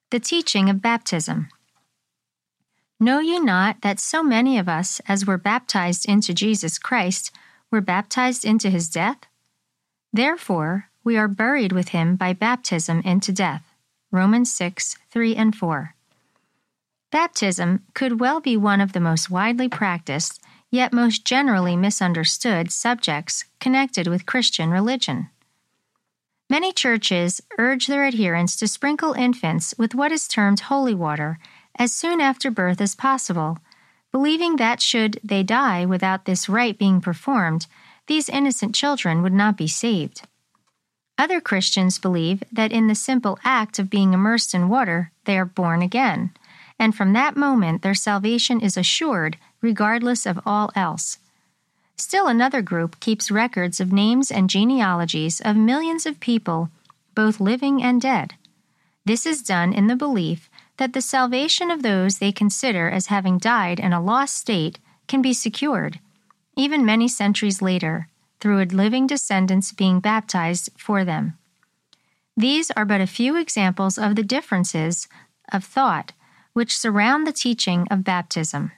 The teaching of baptism. Know ye not that so many of us as were baptized into Jesus Christ were baptized into his death? Therefore we are buried with him by baptism into death. Romans 6:3-4. Baptism could well be one of the most widely practiced, yet most generally misunderstood subjects connected with Christian religion. Many churches urge their adherents to sprinkle infants with what is termed holy water as soon after birth as possible, believing that should they die without this rite being performed, these innocent children would not be saved. Other Christians believe that in the simple act of being immersed in water, they are born again, and from that moment their salvation is assured regardless of all else. Still another group keeps records of names and genealogies of millions of people, both living and dead. This is done in the belief that the salvation of those they consider as having died in a lost state can be secured, even many centuries later, through a living descendants being baptized for them. These are but a few examples of the differences of thought which surround the teaching of baptism.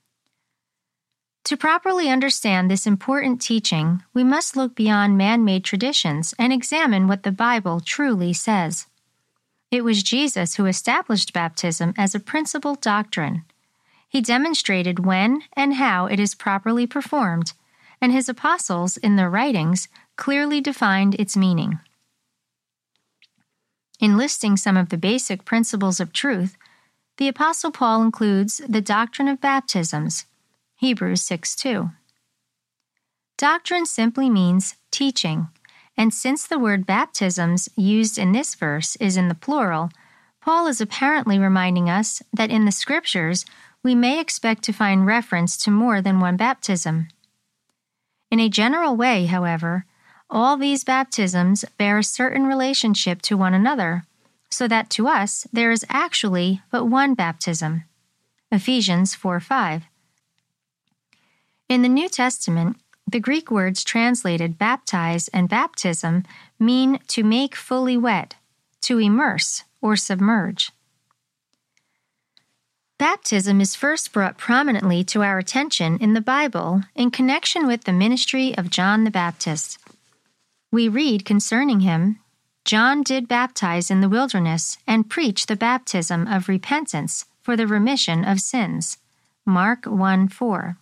To properly understand this important teaching, we must look beyond man-made traditions and examine what the Bible truly says. It was Jesus who established baptism as a principal doctrine. He demonstrated when and how it is properly performed, and his apostles, in their writings, clearly defined its meaning. In listing some of the basic principles of truth, the Apostle Paul includes the doctrine of baptisms, Hebrews 6:2. Doctrine simply means teaching, and since the word baptisms used in this verse is in the plural, Paul is apparently reminding us that in the Scriptures we may expect to find reference to more than one baptism. In a general way, however, all these baptisms bear a certain relationship to one another, so that to us there is actually but one baptism. Ephesians 4:5. In the New Testament, the Greek words translated baptize and baptism mean to make fully wet, to immerse or submerge. Baptism is first brought prominently to our attention in the Bible in connection with the ministry of John the Baptist. We read concerning him, John did baptize in the wilderness and preach the baptism of repentance for the remission of sins. Mark 1:4.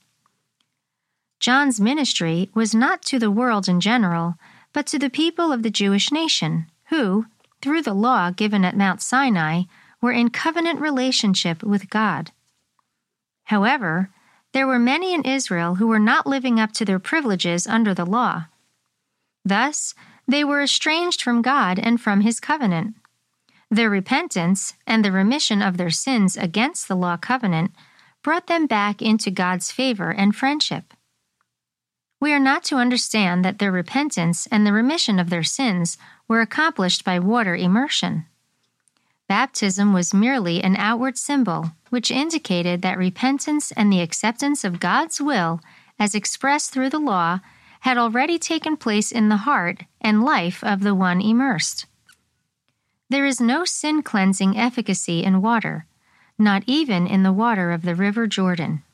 John's ministry was not to the world in general, but to the people of the Jewish nation, who, through the law given at Mount Sinai, were in covenant relationship with God. However, there were many in Israel who were not living up to their privileges under the law. Thus, they were estranged from God and from his covenant. Their repentance and the remission of their sins against the law covenant brought them back into God's favor and friendship. We are not to understand that their repentance and the remission of their sins were accomplished by water immersion. Baptism was merely an outward symbol, which indicated that repentance and the acceptance of God's will, as expressed through the law, had already taken place in the heart and life of the one immersed. There is no sin-cleansing efficacy in water, not even in the water of the river Jordan.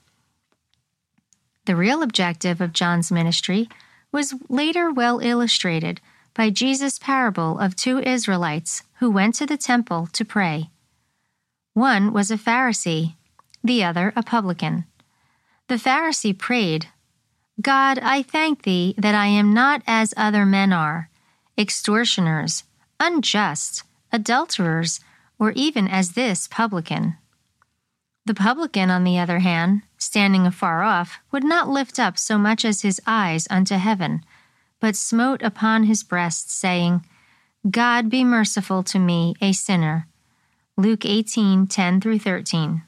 The real objective of John's ministry was later well illustrated by Jesus' parable of two Israelites who went to the temple to pray. One was a Pharisee, the other a publican. The Pharisee prayed, God, I thank thee that I am not as other men are, extortioners, unjust, adulterers, or even as this publican. The publican, on the other hand, standing afar off, would not lift up so much as his eyes unto heaven, but smote upon his breast, saying, God be merciful to me, a sinner. Luke 18:10-13.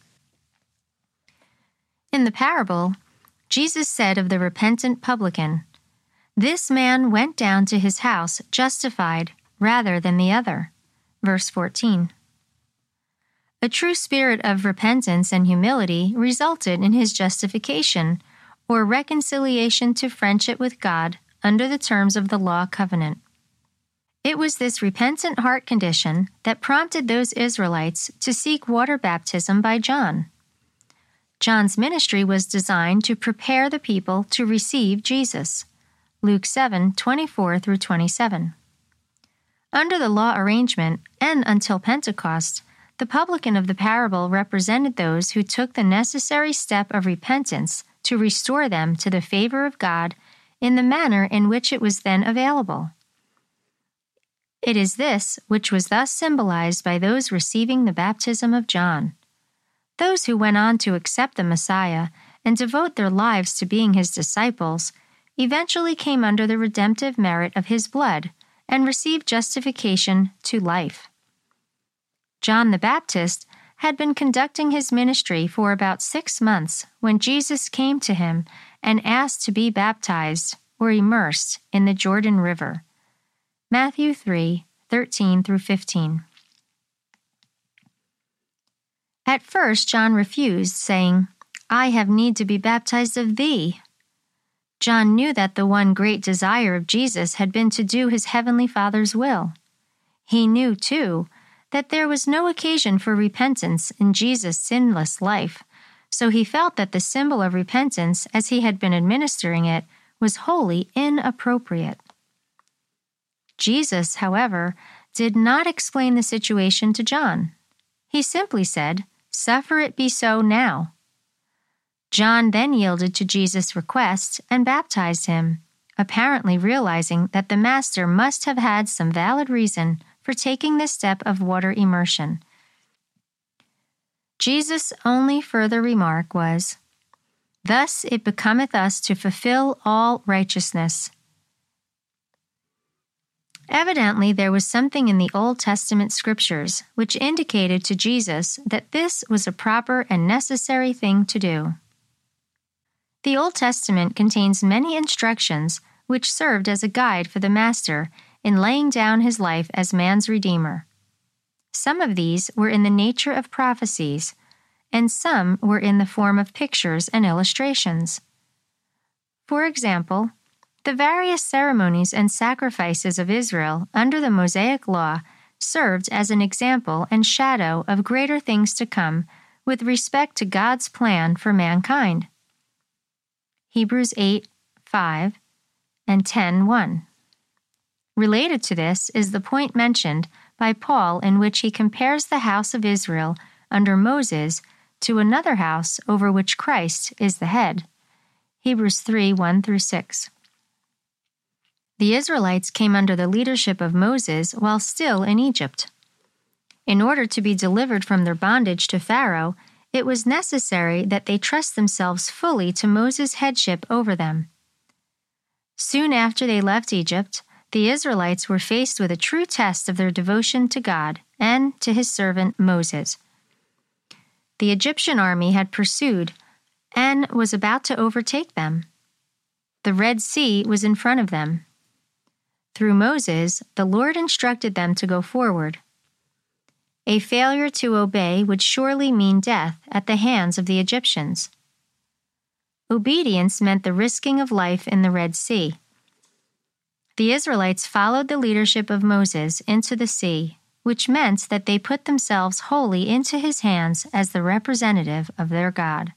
In the parable, Jesus said of the repentant publican, This man went down to his house justified rather than the other. Verse 14. A true spirit of repentance and humility resulted in his justification, or reconciliation to friendship with God under the terms of the law covenant. It was this repentant heart condition that prompted those Israelites to seek water baptism by John. John's ministry was designed to prepare the people to receive Jesus. Luke 7:24 through 27. Under the law arrangement, and until Pentecost, the publican of the parable represented those who took the necessary step of repentance to restore them to the favor of God in the manner in which it was then available. It is this which was thus symbolized by those receiving the baptism of John. Those who went on to accept the Messiah and devote their lives to being his disciples eventually came under the redemptive merit of his blood and received justification to life. John the Baptist had been conducting his ministry for about 6 months when Jesus came to him and asked to be baptized or immersed in the Jordan River. Matthew 3:13 through 15. At first, John refused, saying, "I have need to be baptized of thee." John knew that the one great desire of Jesus had been to do his heavenly Father's will. He knew, too, that there was no occasion for repentance in Jesus' sinless life, so he felt that the symbol of repentance, as he had been administering it, was wholly inappropriate. Jesus, however, did not explain the situation to John. He simply said, "Suffer it be so now." John then yielded to Jesus' request and baptized him, apparently realizing that the Master must have had some valid reason for taking this step of water immersion. Jesus' only further remark was, "Thus it becometh us to fulfill all righteousness." Evidently, there was something in the Old Testament scriptures which indicated to Jesus that this was a proper and necessary thing to do. The Old Testament contains many instructions which served as a guide for the Master in laying down his life as man's Redeemer. Some of these were in the nature of prophecies, and some were in the form of pictures and illustrations. For example, the various ceremonies and sacrifices of Israel under the Mosaic Law served as an example and shadow of greater things to come with respect to God's plan for mankind. Hebrews 8:5 and 10:1. Related to this is the point mentioned by Paul in which he compares the house of Israel under Moses to another house over which Christ is the head. Hebrews 3:1 through 6. The Israelites came under the leadership of Moses while still in Egypt. In order to be delivered from their bondage to Pharaoh, it was necessary that they trust themselves fully to Moses' headship over them. Soon after they left Egypt, the Israelites were faced with a true test of their devotion to God and to his servant Moses. The Egyptian army had pursued and was about to overtake them. The Red Sea was in front of them. Through Moses, the Lord instructed them to go forward. A failure to obey would surely mean death at the hands of the Egyptians. Obedience meant the risking of life in the Red Sea. The Israelites followed the leadership of Moses into the sea, which meant that they put themselves wholly into his hands as the representative of their God.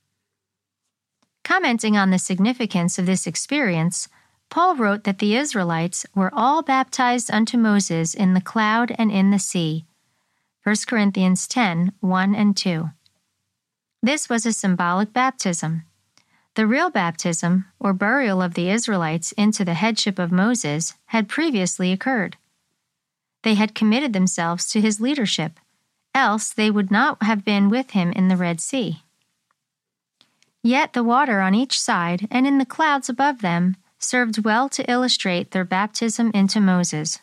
Commenting on the significance of this experience, Paul wrote that the Israelites were all baptized unto Moses in the cloud and in the sea. 1 Corinthians 10:1 and 2. This was a symbolic baptism. The real baptism, or burial of the Israelites into the headship of Moses, had previously occurred. They had committed themselves to his leadership, else they would not have been with him in the Red Sea. Yet the water on each side and in the clouds above them served well to illustrate their baptism into Moses.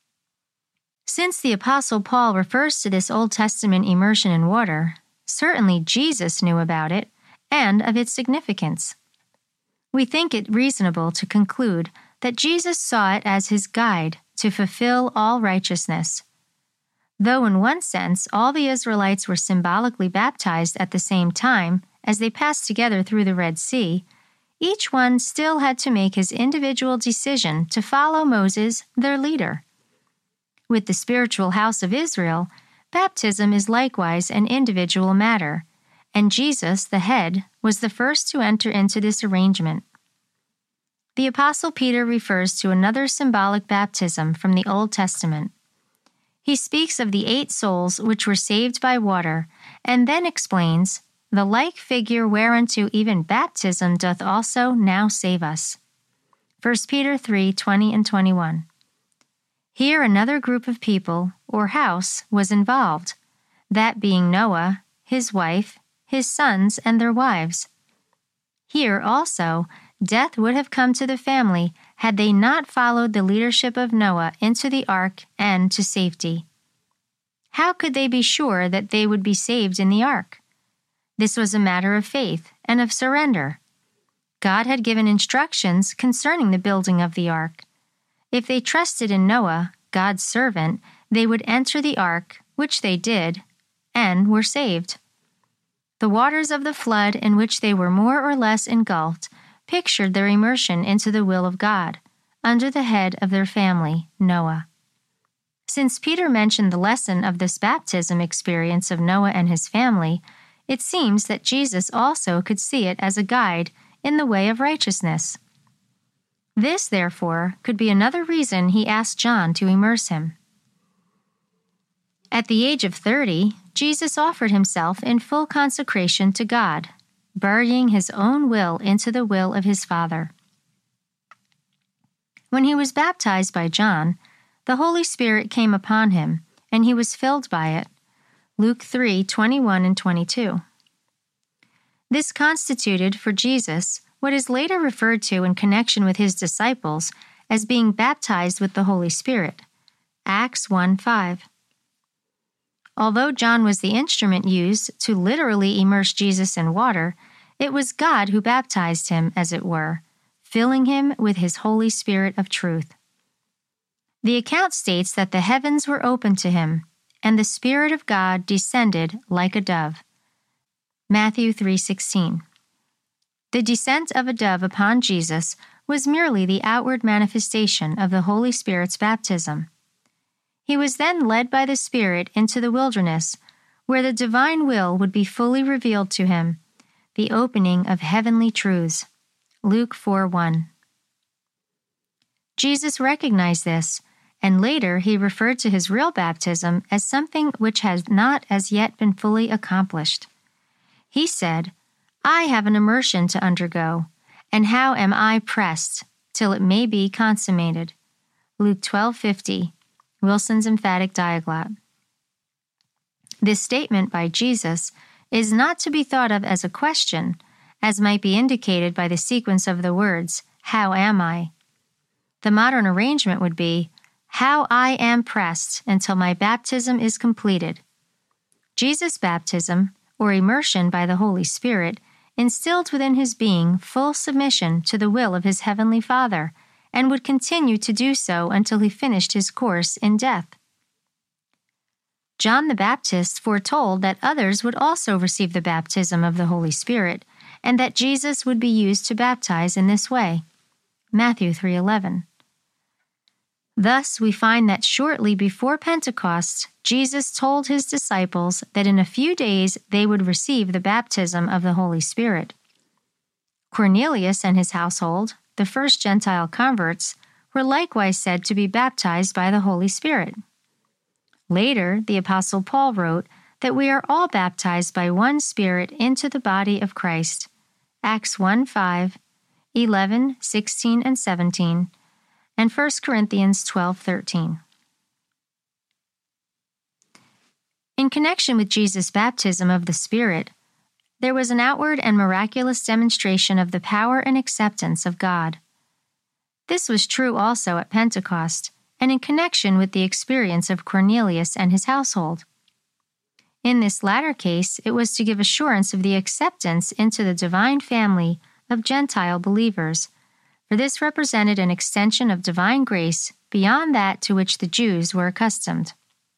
Since the Apostle Paul refers to this Old Testament immersion in water, certainly Jesus knew about it and of its significance. We think it reasonable to conclude that Jesus saw it as his guide to fulfill all righteousness. Though in one sense all the Israelites were symbolically baptized at the same time as they passed together through the Red Sea, each one still had to make his individual decision to follow Moses, their leader. With the spiritual house of Israel, baptism is likewise an individual matter, and Jesus, the head, was the first to enter into this arrangement. The Apostle Peter refers to another symbolic baptism from the Old Testament. He speaks of the 8 souls which were saved by water, and then explains, "The like figure whereunto even baptism doth also now save us." 1 Peter 3:20 and 21. Here another group of people, or house, was involved, that being Noah, his wife, his sons, and their wives. Here also, death would have come to the family had they not followed the leadership of Noah into the ark and to safety. How could they be sure that they would be saved in the ark? This was a matter of faith and of surrender. God had given instructions concerning the building of the ark. If they trusted in Noah, God's servant, they would enter the ark, which they did, and were saved. The waters of the flood in which they were more or less engulfed pictured their immersion into the will of God, under the head of their family, Noah. Since Peter mentioned the lesson of this baptism experience of Noah and his family, it seems that Jesus also could see it as a guide in the way of righteousness. This, therefore, could be another reason he asked John to immerse him. At the age of 30, Jesus offered himself in full consecration to God, burying his own will into the will of his Father. When he was baptized by John, the Holy Spirit came upon him, and he was filled by it. Luke 3:21 and 22. This constituted for Jesus what is later referred to in connection with his disciples as being baptized with the Holy Spirit. Acts 1:5. Although John was the instrument used to literally immerse Jesus in water, it was God who baptized him, as it were, filling him with his Holy Spirit of truth. The account states that the heavens were opened to him, and the Spirit of God descended like a dove. Matthew 3:16. The descent of a dove upon Jesus was merely the outward manifestation of the Holy Spirit's baptism. He was then led by the Spirit into the wilderness, where the divine will would be fully revealed to him, the opening of heavenly truths. Luke 4:1. Jesus recognized this, and later he referred to his real baptism as something which has not as yet been fully accomplished. He said, "I have an immersion to undergo, and how am I pressed till it may be consummated." Luke 12:50, Wilson's emphatic diaglott. This statement by Jesus is not to be thought of as a question, as might be indicated by the sequence of the words, "How am I?" The modern arrangement would be, "How I am pressed until my baptism is completed." Jesus' baptism, or immersion by the Holy Spirit, instilled within his being full submission to the will of his heavenly Father, and would continue to do so until he finished his course in death. John the Baptist foretold that others would also receive the baptism of the Holy Spirit, and that Jesus would be used to baptize in this way. Matthew 3:11. Thus, we find that shortly before Pentecost, Jesus told his disciples that in a few days they would receive the baptism of the Holy Spirit. Cornelius and his household, the first Gentile converts, were likewise said to be baptized by the Holy Spirit. Later, the Apostle Paul wrote that we are all baptized by one Spirit into the body of Christ. Acts 1:5, 11, 16, and 17, and 1 Corinthians 12:13. In connection with Jesus' baptism of the Spirit, there was an outward and miraculous demonstration of the power and acceptance of God. This was true also at Pentecost, and in connection with the experience of Cornelius and his household. In this latter case, it was to give assurance of the acceptance into the divine family of Gentile believers, for this represented an extension of divine grace beyond that to which the Jews were accustomed.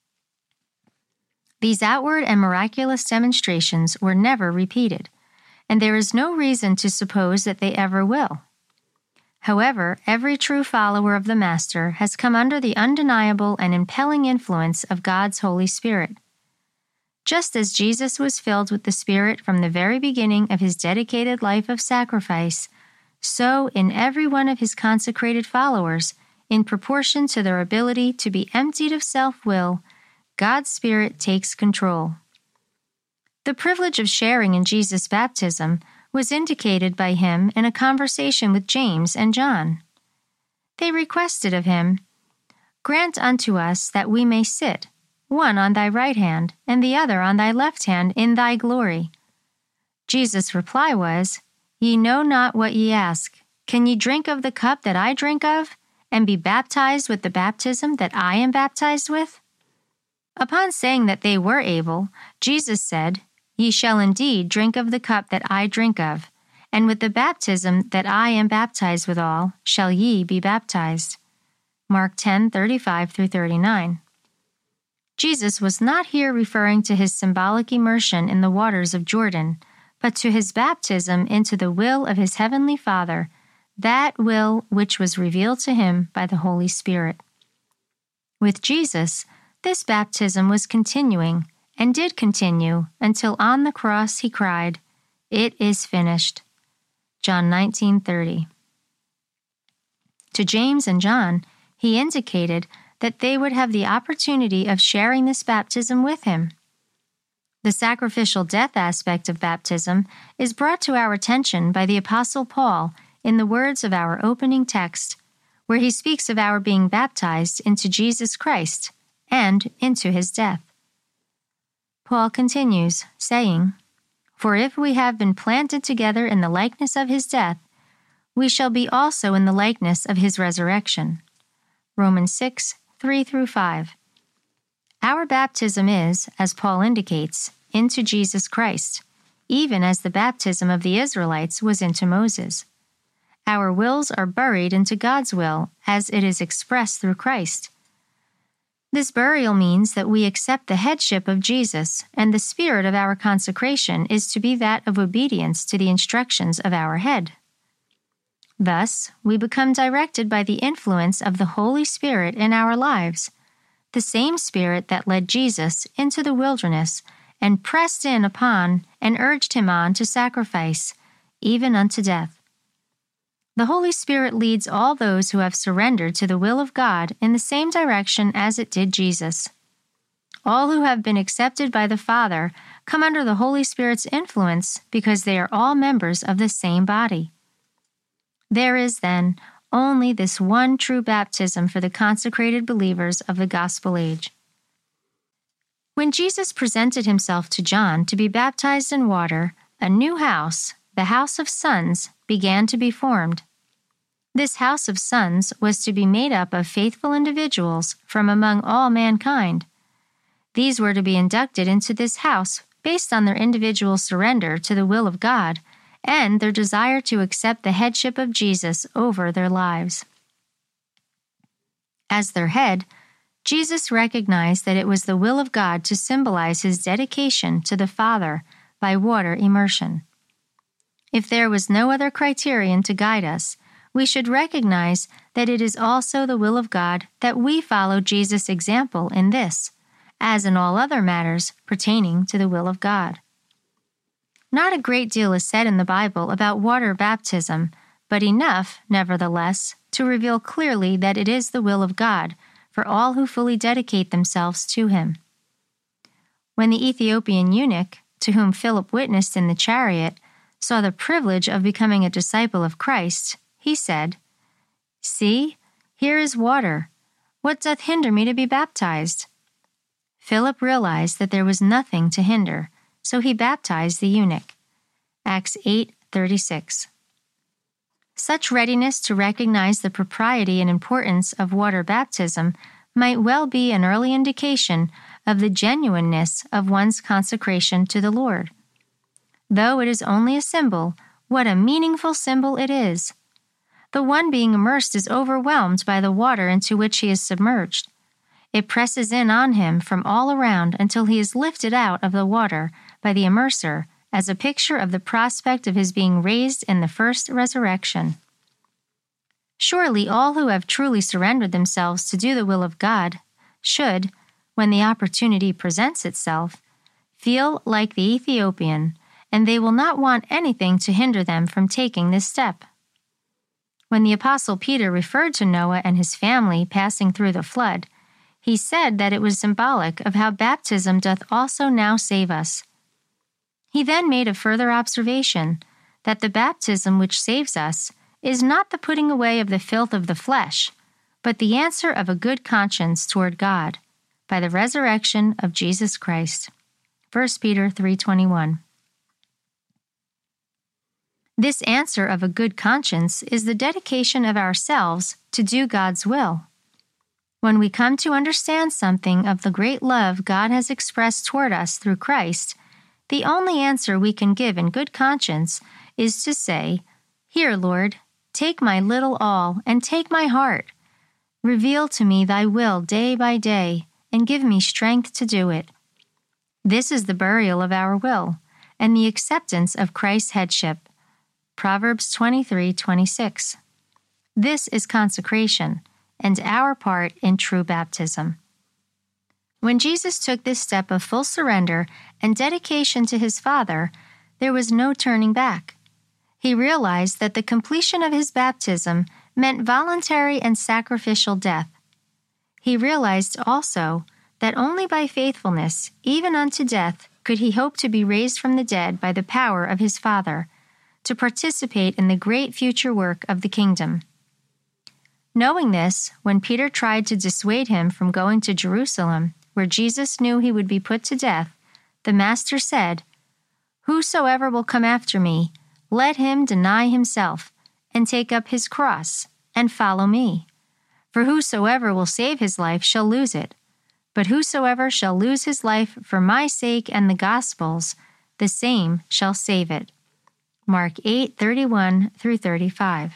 These outward and miraculous demonstrations were never repeated, and there is no reason to suppose that they ever will. However, every true follower of the Master has come under the undeniable and impelling influence of God's Holy Spirit. Just as Jesus was filled with the Spirit from the very beginning of his dedicated life of sacrifice, so in every one of his consecrated followers, in proportion to their ability to be emptied of self-will, God's Spirit takes control. The privilege of sharing in Jesus' baptism was indicated by him in a conversation with James and John. They requested of him, "Grant unto us that we may sit, one on thy right hand, and the other on thy left hand in thy glory." Jesus' reply was, "Ye know not what ye ask. Can ye drink of the cup that I drink of, and be baptized with the baptism that I am baptized with?" Upon saying that they were able, Jesus said, "Ye shall indeed drink of the cup that I drink of, and with the baptism that I am baptized withal shall ye be baptized." Mark 10:35-39. Jesus was not here referring to his symbolic immersion in the waters of Jordan, but to his baptism into the will of his heavenly Father, that will which was revealed to him by the Holy Spirit. With Jesus, this baptism was continuing, and did continue until on the cross he cried, "It is finished." John 19:30. To James and John, he indicated that they would have the opportunity of sharing this baptism with him. The sacrificial death aspect of baptism is brought to our attention by the Apostle Paul in the words of our opening text, where he speaks of our being baptized into Jesus Christ and into his death. Paul continues, saying, "For if we have been planted together in the likeness of his death, we shall be also in the likeness of his resurrection." Romans 6:3-5. Our baptism is, as Paul indicates, into Jesus Christ, even as the baptism of the Israelites was into Moses. Our wills are buried into God's will, as it is expressed through Christ. This burial means that we accept the headship of Jesus, and the spirit of our consecration is to be that of obedience to the instructions of our head. Thus, we become directed by the influence of the Holy Spirit in our lives, the same Spirit that led Jesus into the wilderness and pressed in upon and urged him on to sacrifice, even unto death. The Holy Spirit leads all those who have surrendered to the will of God in the same direction as it did Jesus. All who have been accepted by the Father come under the Holy Spirit's influence because they are all members of the same body. There is, then, only this one true baptism for the consecrated believers of the gospel age. When Jesus presented himself to John to be baptized in water, a new house, the house of sons, began to be formed. This house of sons was to be made up of faithful individuals from among all mankind. These were to be inducted into this house based on their individual surrender to the will of God and their desire to accept the headship of Jesus over their lives. As their head, Jesus recognized that it was the will of God to symbolize his dedication to the Father by water immersion. If there was no other criterion to guide us, we should recognize that it is also the will of God that we follow Jesus' example in this, as in all other matters pertaining to the will of God. Not a great deal is said in the Bible about water baptism, but enough, nevertheless, to reveal clearly that it is the will of God for all who fully dedicate themselves to him. When the Ethiopian eunuch, to whom Philip witnessed in the chariot, saw the privilege of becoming a disciple of Christ, he said, "See, here is water. What doth hinder me to be baptized?" Philip realized that there was nothing to hinder, so he baptized the eunuch. Acts 8:36. Such readiness to recognize the propriety and importance of water baptism might well be an early indication of the genuineness of one's consecration to the Lord. Though it is only a symbol, what a meaningful symbol it is! The one being immersed is overwhelmed by the water into which he is submerged. It presses in on him from all around until he is lifted out of the water by the immerser as a picture of the prospect of his being raised in the first resurrection. Surely all who have truly surrendered themselves to do the will of God should, when the opportunity presents itself, feel like the Ethiopian, and they will not want anything to hinder them from taking this step. When the Apostle Peter referred to Noah and his family passing through the flood, he said that it was symbolic of how baptism doth also now save us. He then made a further observation that the baptism which saves us is not the putting away of the filth of the flesh, but the answer of a good conscience toward God by the resurrection of Jesus Christ. 1 Peter 3:21. This answer of a good conscience is the dedication of ourselves to do God's will. When we come to understand something of the great love God has expressed toward us through Christ, the only answer we can give in good conscience is to say, "Here, Lord, take my little all and take my heart. Reveal to me thy will day by day and give me strength to do it." This is the burial of our will and the acceptance of Christ's headship. Proverbs 23:26. This is consecration and our part in true baptism. When Jesus took this step of full surrender and dedication to his Father, there was no turning back. He realized that the completion of his baptism meant voluntary and sacrificial death. He realized also that only by faithfulness, even unto death, could he hope to be raised from the dead by the power of his Father, to participate in the great future work of the kingdom. Knowing this, when Peter tried to dissuade him from going to Jerusalem, where Jesus knew he would be put to death, the Master said, "Whosoever will come after me, let him deny himself, and take up his cross, and follow me. For whosoever will save his life shall lose it, but whosoever shall lose his life for my sake and the gospel's, the same shall save it." Mark 8:31-35.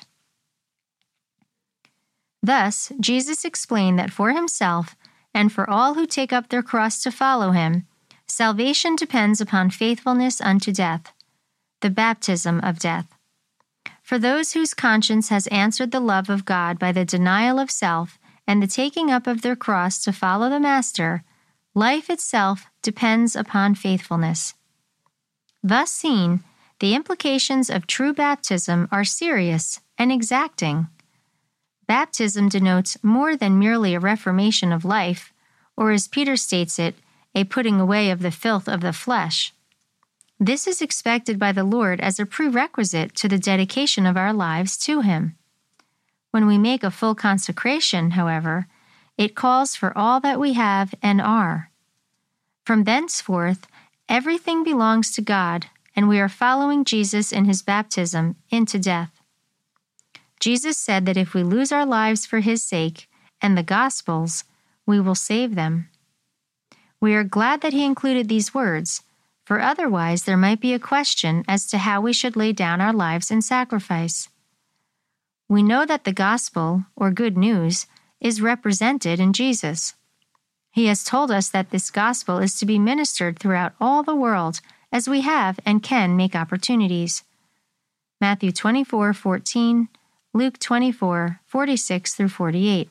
Thus, Jesus explained that for himself and for all who take up their cross to follow him, salvation depends upon faithfulness unto death, the baptism of death. For those whose conscience has answered the love of God by the denial of self and the taking up of their cross to follow the Master, life itself depends upon faithfulness. Thus seen, the implications of true baptism are serious and exacting. Baptism denotes more than merely a reformation of life, or as Peter states it, a putting away of the filth of the flesh. This is expected by the Lord as a prerequisite to the dedication of our lives to Him. When we make a full consecration, however, it calls for all that we have and are. From thenceforth, everything belongs to God, and we are following Jesus in His baptism into death. Jesus said that if we lose our lives for His sake and the Gospel's, we will save them. We are glad that He included these words, for otherwise there might be a question as to how we should lay down our lives in sacrifice. We know that the Gospel, or good news, is represented in Jesus. He has told us that this Gospel is to be ministered throughout all the world as we have and can make opportunities. Matthew 24:14, Luke 24:46-48.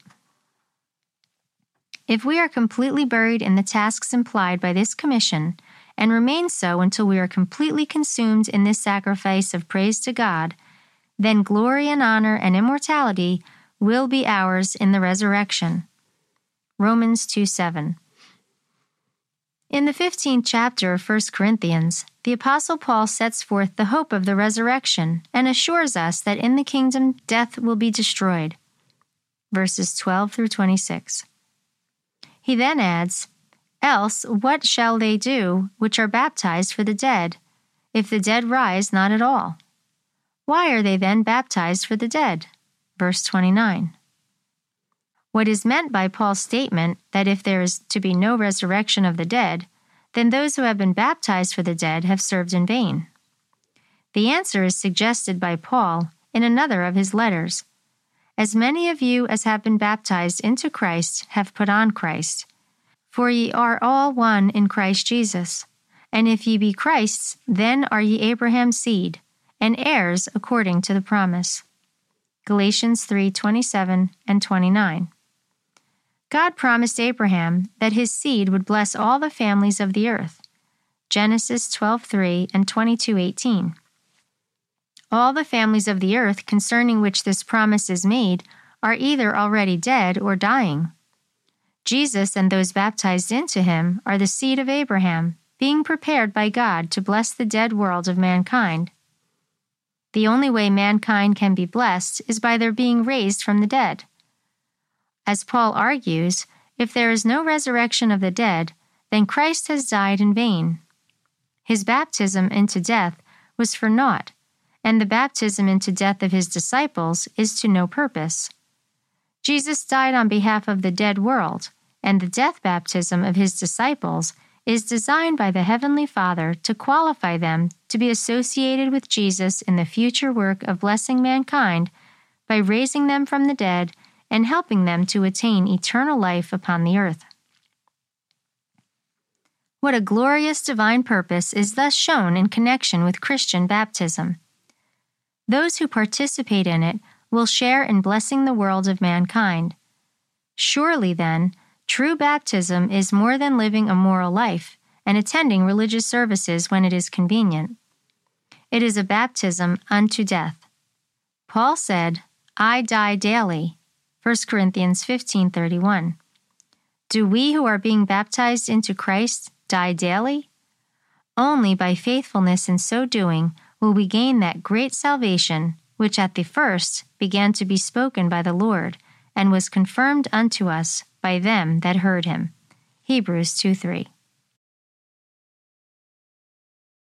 If we are completely buried in the tasks implied by this commission, and remain so until we are completely consumed in this sacrifice of praise to God, then glory and honor and immortality will be ours in the resurrection. Romans 2:7. In the 15th chapter of 1 Corinthians, the Apostle Paul sets forth the hope of the resurrection and assures us that in the kingdom death will be destroyed. Verses 12-26. He then adds, "Else what shall they do which are baptized for the dead, if the dead rise not at all? Why are they then baptized for the dead?" Verse 29. What is meant by Paul's statement that if there is to be no resurrection of the dead, then those who have been baptized for the dead have served in vain? The answer is suggested by Paul in another of his letters. "As many of you as have been baptized into Christ have put on Christ. For ye are all one in Christ Jesus. And if ye be Christ's, then are ye Abraham's seed, and heirs according to the promise." Galatians 3:27 and 29. God promised Abraham that his seed would bless all the families of the earth. Genesis 12:3 and 22:18. All the families of the earth concerning which this promise is made are either already dead or dying. Jesus and those baptized into him are the seed of Abraham, being prepared by God to bless the dead world of mankind. The only way mankind can be blessed is by their being raised from the dead. As Paul argues, if there is no resurrection of the dead, then Christ has died in vain. His baptism into death was for naught, and the baptism into death of his disciples is to no purpose. Jesus died on behalf of the dead world, and the death baptism of his disciples is designed by the Heavenly Father to qualify them to be associated with Jesus in the future work of blessing mankind by raising them from the dead and helping them to attain eternal life upon the earth. What a glorious divine purpose is thus shown in connection with Christian baptism. Those who participate in it will share in blessing the world of mankind. Surely, then, true baptism is more than living a moral life and attending religious services when it is convenient. It is a baptism unto death. Paul said, "I die daily," 1 Corinthians 15:31. Do we who are being baptized into Christ die daily? Only by faithfulness in so doing will we gain that great salvation which at the first began to be spoken by the Lord and was confirmed unto us by them that heard him. Hebrews 2:3.